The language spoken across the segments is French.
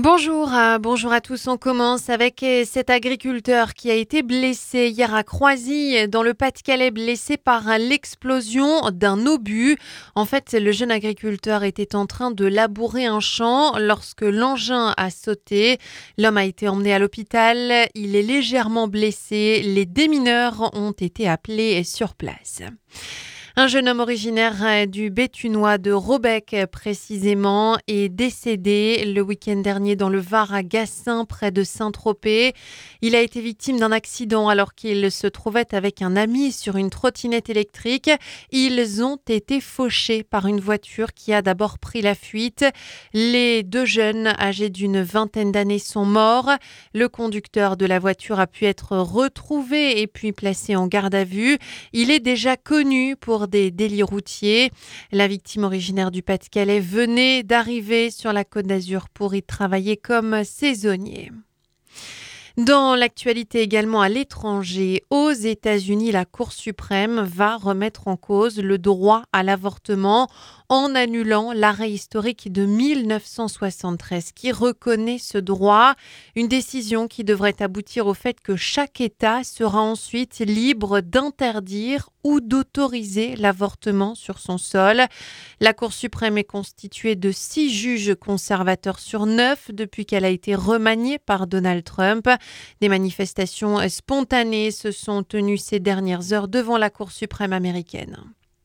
Bonjour à tous. On commence avec cet agriculteur qui a été blessé hier à Croisy, dans le Pas-de-Calais, blessé par l'explosion d'un obus. En fait, le jeune agriculteur était en train de labourer un champ lorsque l'engin a sauté. L'homme a été emmené à l'hôpital. Il est légèrement blessé. Les démineurs ont été appelés sur place. Un jeune homme originaire du Béthunois de Robec précisément est décédé le week-end dernier dans le Var à Gassin près de Saint-Tropez. Il a été victime d'un accident alors qu'il se trouvait avec un ami sur une trottinette électrique. Ils ont été fauchés par une voiture qui a d'abord pris la fuite. Les deux jeunes âgés d'une vingtaine d'années sont morts. Le conducteur de la voiture a pu être retrouvé et puis placé en garde à vue. Il est déjà connu pour des délits routiers. La victime originaire du Pas-de-Calais venait d'arriver sur la Côte d'Azur pour y travailler comme saisonnier. Dans l'actualité également à l'étranger, aux États-Unis, la Cour suprême va remettre en cause le droit à l'avortement en annulant l'arrêt historique de 1973 qui reconnaît ce droit. Une décision qui devrait aboutir au fait que chaque État sera ensuite libre d'interdire ou d'autoriser l'avortement sur son sol. La Cour suprême est constituée de 6 juges conservateurs sur 9 depuis qu'elle a été remaniée par Donald Trump. Des manifestations spontanées se sont tenues ces dernières heures devant la Cour suprême américaine.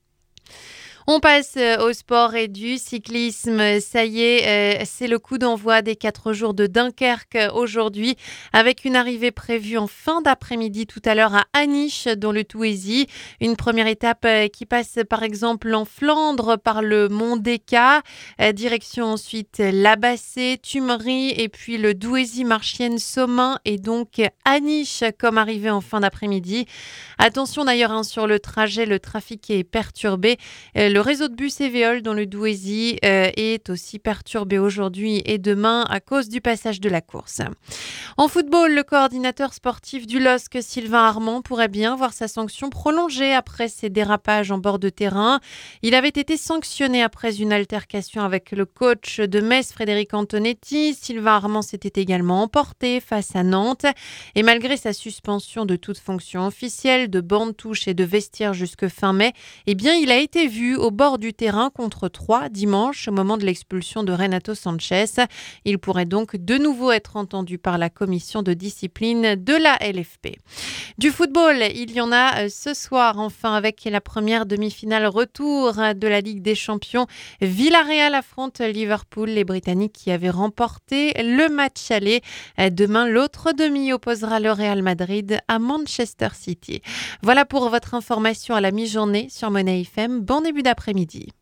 On passe au sport et du cyclisme. Ça y est, c'est le coup d'envoi des 4 jours de Dunkerque aujourd'hui avec une arrivée prévue en fin d'après-midi tout à l'heure à Aniche dans le Touésie. Une première étape qui passe par exemple en Flandre par le Mont Déca. Direction ensuite Labassé, Tumerie et puis le Douaisis, Marchienne, Somain et donc Aniche comme arrivée en fin d'après-midi. Attention d'ailleurs sur le trajet, le trafic est perturbé. Le réseau de bus Évéole dans le Douaisis est aussi perturbé aujourd'hui et demain à cause du passage de la course. En football, le coordinateur sportif du LOSC, Sylvain Armand, pourrait bien voir sa sanction prolongée après ses dérapages en bord de terrain. Il avait été sanctionné après une altercation avec le coach de Metz, Frédéric Antonetti. Sylvain Armand s'était également emporté face à Nantes. Et malgré sa suspension de toute fonction officielle, de bande touche et de vestiaire jusque fin mai, eh bien, il a été vu au bord du terrain contre Troyes dimanche au moment de l'expulsion de Renato Sanchez. Il pourrait donc de nouveau être entendu par la commission de discipline de la LFP. Du football, il y en a ce soir enfin avec la première demi-finale retour de la Ligue des Champions. Villarreal affronte Liverpool, les Britanniques qui avaient remporté le match aller. Demain, l'autre demi opposera le Real Madrid à Manchester City. Voilà pour votre information à la mi-journée sur Money FM. Bon début d'après-midi.